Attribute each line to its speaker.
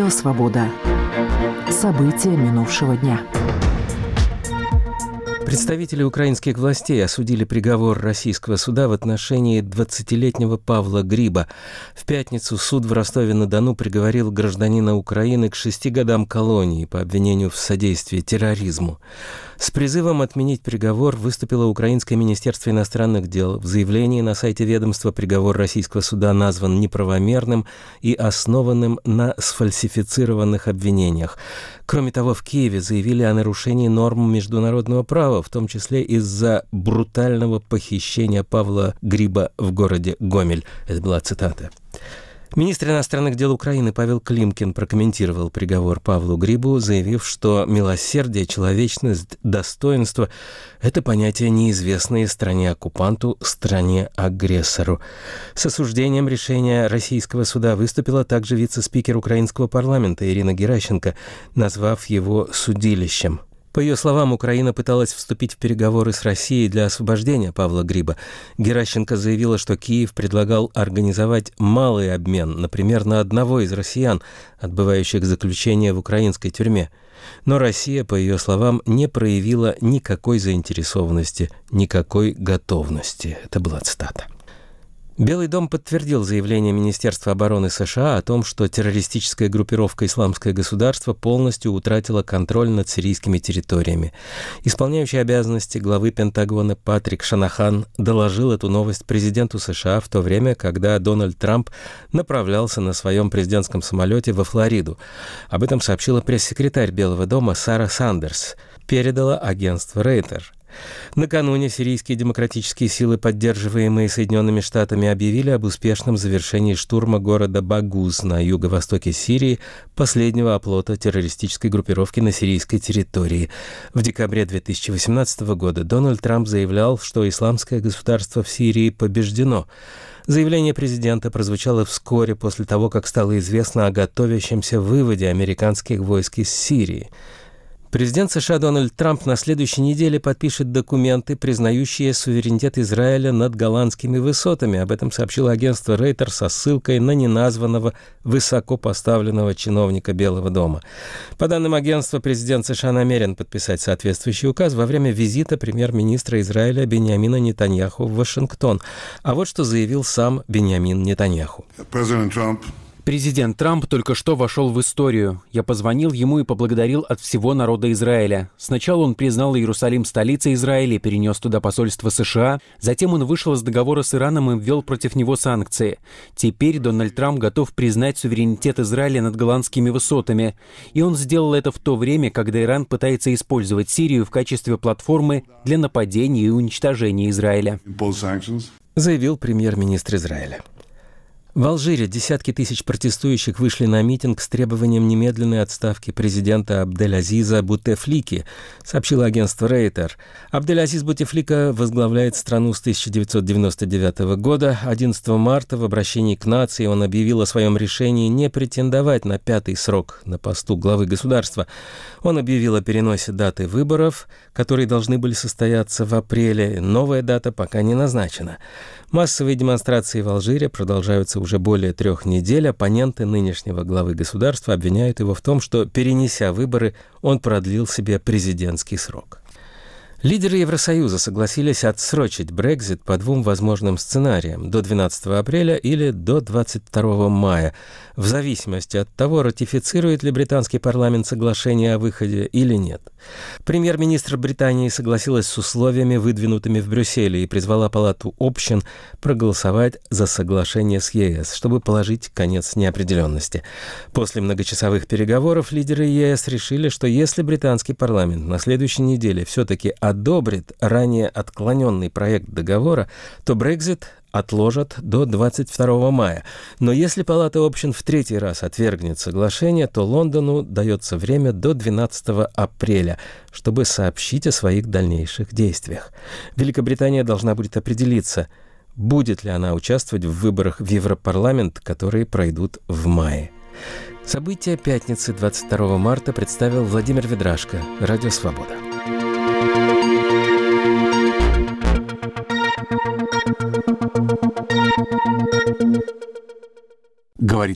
Speaker 1: Радио «Свобода». События минувшего дня.
Speaker 2: Представители украинских властей осудили приговор российского суда в отношении 20-летнего Павла Гриба. В пятницу суд в Ростове-на-Дону приговорил гражданина Украины к 6 годам колонии по обвинению в содействии терроризму. С призывом отменить приговор выступило Украинское министерство иностранных дел. В заявлении на сайте ведомства приговор российского суда назван неправомерным и основанным на сфальсифицированных обвинениях. Кроме того, в Киеве заявили о нарушении норм международного права, в том числе из-за брутального похищения Павла Гриба в городе Гомель. Это была цитата. Министр иностранных дел Украины Павел Климкин прокомментировал приговор Павлу Грибу, заявив, что милосердие, человечность, достоинство – это понятия, неизвестные стране-оккупанту, стране-агрессору. С осуждением решения российского суда выступила также вице-спикер украинского парламента Ирина Геращенко, назвав его судилищем. По ее словам, Украина пыталась вступить в переговоры с Россией для освобождения Павла Гриба. Геращенко заявила, что Киев предлагал организовать малый обмен, например, на одного из россиян, отбывающих заключение в украинской тюрьме. Но Россия, по ее словам, не проявила никакой заинтересованности, никакой готовности. Это была цитата. Белый дом подтвердил заявление Министерства обороны США о том, что террористическая группировка «Исламское государство» полностью утратила контроль над сирийскими территориями. Исполняющий обязанности главы Пентагона Патрик Шанахан доложил эту новость президенту США в то время, когда Дональд Трамп направлялся на своем президентском самолете во Флориду. Об этом сообщила пресс-секретарь Белого дома Сара Сандерс, передала агентство Reuters. Накануне сирийские демократические силы, поддерживаемые Соединенными Штатами, объявили об успешном завершении штурма города Багуз на юго-востоке Сирии, последнего оплота террористической группировки на сирийской территории. В декабре 2018 года Дональд Трамп заявлял, что исламское государство в Сирии побеждено. Заявление президента прозвучало вскоре после того, как стало известно о готовящемся выводе американских войск из Сирии. Президент США Дональд Трамп на следующей неделе подпишет документы, признающие суверенитет Израиля над Голландскими высотами. Об этом сообщило агентство Reuters со ссылкой на неназванного высокопоставленного чиновника Белого дома. По данным агентства, президент США намерен подписать соответствующий указ во время визита премьер-министра Израиля Биньямина Нетаньяху в Вашингтон. А вот что заявил сам Биньямин Нетаньяху.
Speaker 3: Президент Трамп только что вошел в историю. Я позвонил ему и поблагодарил от всего народа Израиля. Сначала он признал Иерусалим столицей Израиля и перенес туда посольство США. Затем он вышел из договора с Ираном и ввел против него санкции. Теперь Дональд Трамп готов признать суверенитет Израиля над Голландскими высотами. И он сделал это в то время, когда Иран пытается использовать Сирию в качестве платформы для нападения и уничтожения Израиля.
Speaker 2: Заявил премьер-министр Израиля. В Алжире десятки тысяч протестующих вышли на митинг с требованием немедленной отставки президента Абдель-Азиза Бутефлики, сообщило агентство Reuters. Абдель-Азиз Бутефлика возглавляет страну с 1999 года. 11 марта в обращении к нации он объявил о своем решении не претендовать на 5-й срок на посту главы государства. Он объявил о переносе даты выборов, которые должны были состояться в апреле. Новая дата пока не назначена. Массовые демонстрации в Алжире продолжаются уже более 3 недель. Оппоненты нынешнего главы государства обвиняют его в том, что, перенеся выборы, он продлил себе президентский срок. Лидеры Евросоюза согласились отсрочить Брексит по 2 возможным сценариям – до 12 апреля или до 22 мая, в зависимости от того, ратифицирует ли британский парламент соглашение о выходе или нет. Премьер-министр Британии согласилась с условиями, выдвинутыми в Брюсселе, и призвала Палату общин проголосовать за соглашение с ЕС, чтобы положить конец неопределенности. После многочасовых переговоров лидеры ЕС решили, что если британский парламент на следующей неделе все-таки одобрит ранее отклоненный проект договора, то Брексит отложат до 22 мая. Но если Палата общин в 3-й раз отвергнет соглашение, то Лондону дается время до 12 апреля, чтобы сообщить о своих дальнейших действиях. Великобритания должна будет определиться, будет ли она участвовать в выборах в Европарламент, которые пройдут в мае. События пятницы 22 марта представил Владимир Ведрашко, Радио «Свобода».